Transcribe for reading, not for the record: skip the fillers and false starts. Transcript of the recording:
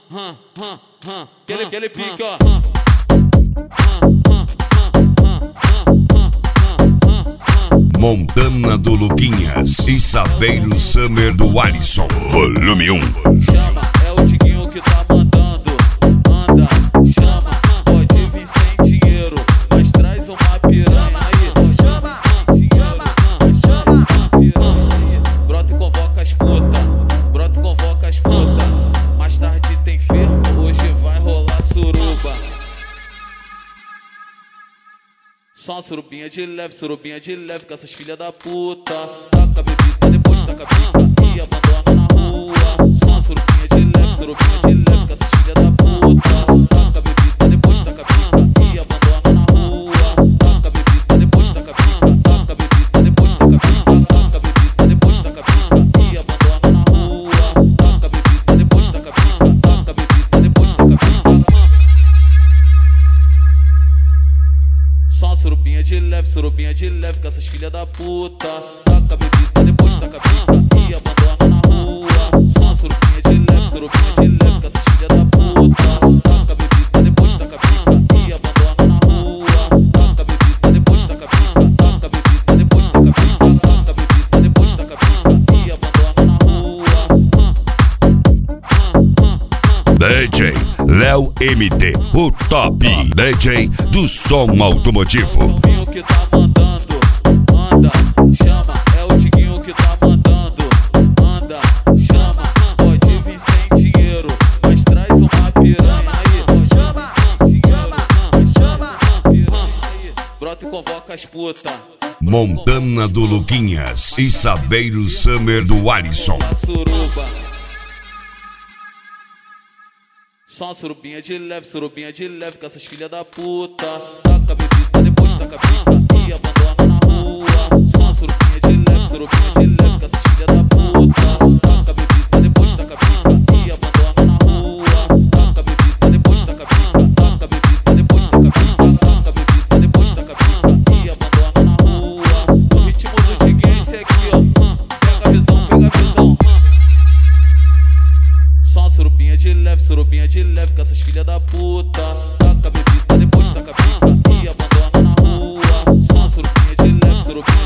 Aquele pique, ó. Montana do Luquinhas e Saveiro Summer do Alisson, volume 1. Chama, é o Tiguinho que tá mandando. Manda, chama, pode vir sem dinheiro, mas traz uma piranha aí. Chama, chama piranha aí. Brota e convoca as puta, brota e convoca as puta. Mais tarde tem fervo, hoje vai rolar suruba. Só uma surubinha de leve com essas filhas da puta. Taca a bebida, depois taca a pica e abandona na rua. Só uma surubinha de leve com essas filhas da puta. Taca a bebida, depois taca a pica e abandona na rua. Taca a bebida, depois taca a pica, taca a bebida, depois taca a pica, taca a bebida, depois taca a pica e abandona na rua. Taca a bebida, depois taca a pica, taca a bebida, depois taca a pica. Só uma surubinha de leve com essas filhas da puta. Taca a bebida, depois taca a pica e abandona na rua. Só uma surubinha de leve com essas filhas da puta. Taca a bebida, depois taca a pica e abandona na rua. Taca a bebida, depois taca a pica, taca a bebida, depois taca a pica, taca a bebida, depois taca a pica e abandona na rua. DJ Léo MT, o top DJ do som automotivo. O que tá mandando, manda, chama, é o Tiguinho que tá mandando. Manda, chama, pode vir sem dinheiro, mas traz uma piranha aí. Chama, piranha aí. Brota e convoca as puta. Montana do Luquinhas e Saveiro Summer do Alisson. Suruba. Só uma surubinha de leve com essas filhas da puta. Taca a bebida, depois taca a pica e abandona na rua. Só uma surubinha de leve com essas filhas da puta. Taca a bebida, depois taca a pica e abandona na rua. Taca a bebida, depois taca a pica, taca a bebida, depois taca a pica, taca a bebida, depois taca a pica e abandona na rua. O ritmo do Tiguinho é esse aqui, ó. Pega a visão, pega a visão. Só uma surubinha de leve com essas filhas da puta. Taca a bebida, depois taca a pica e abandona na rua. Só uma surubinha de leve